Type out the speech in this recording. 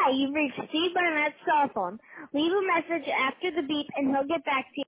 Hi, you've reached Steve Barnett's cell phone. Leave a message after the beep and he'll get back to you.